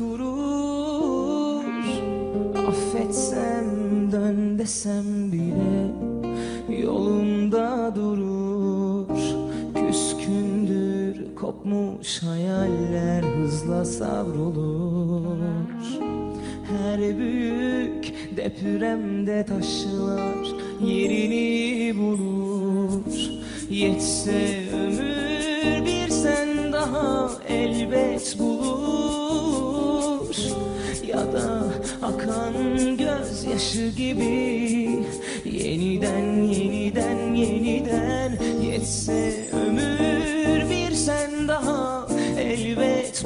kurur. Affetsem, dön desem bile yolumda durur. Küskündür kopmuş hayaller hızla savrulur. Her büyük depremde taşlar yerini bulur. Yetse ömür bir sen daha elbet bulur. Ya da akan gözyaşı gibi yeniden yeniden yeniden. Yetse ömür bir sen daha elbet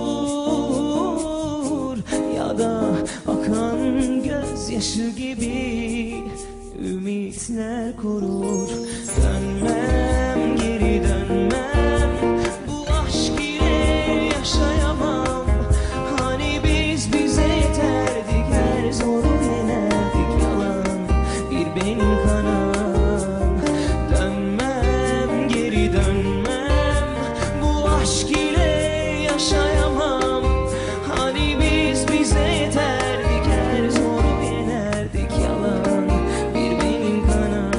bulur. Ya da akan gözyaşı gibi ümitler korur. Dönmem, geri dönmem, bu aşk ile yaşayamam. Hani biz bize yeterdik, her zoru yenerdik. Yalan bir benim kanım. Dönmem, geri dönmem, bu aşk ile yaşayamam. Hani biz bize yeterdik, her zoru yenerdik. Yalan bir benim kanım.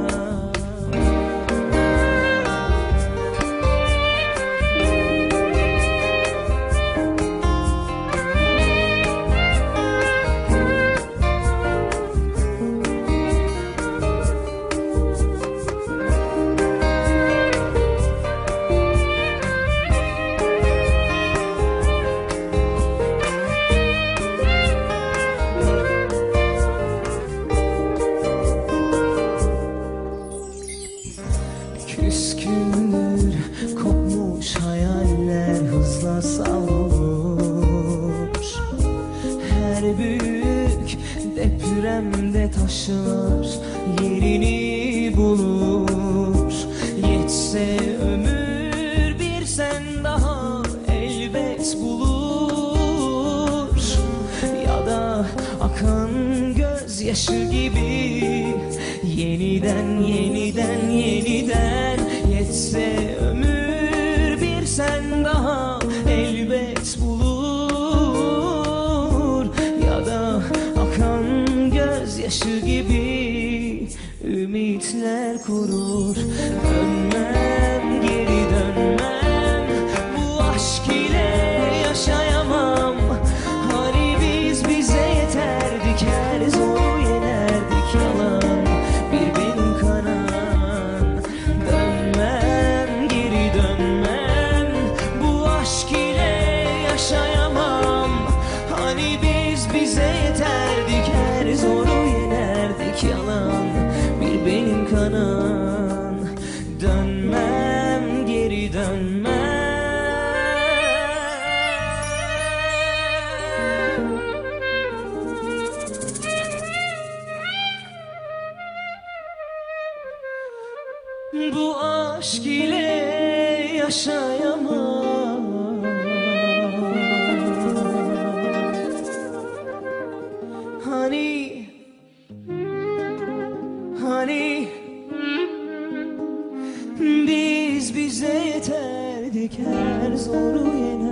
Küskündür kopmuş hayaller hızla savrulur. Her büyük depremde taşlar yerini bulur. Yetse ömür bir sen daha elbet bulur. Ya da akan gözyaşı gibi yeniden yeniden yeniden. Yetse ömür bir sen daha elbet bulur. Ya da akan gözyaşı gibi ümitler kurur. Dönmem, geri dönmem, bu aşk ile yaşayamam. Hani biz bize yeterdik, her zoru yenerdik. Yalan bir benim kanım. Dönmem, geri dönmem, bu aşk ile yaşayamam. Hani biz bize yeterdik, her zoru yenerdik. Yalan bir benim kanım. Dönmem, geri dönmem. Bu aşk ile yaşayamam. Hani biz bize yeterdik, her zoru yener.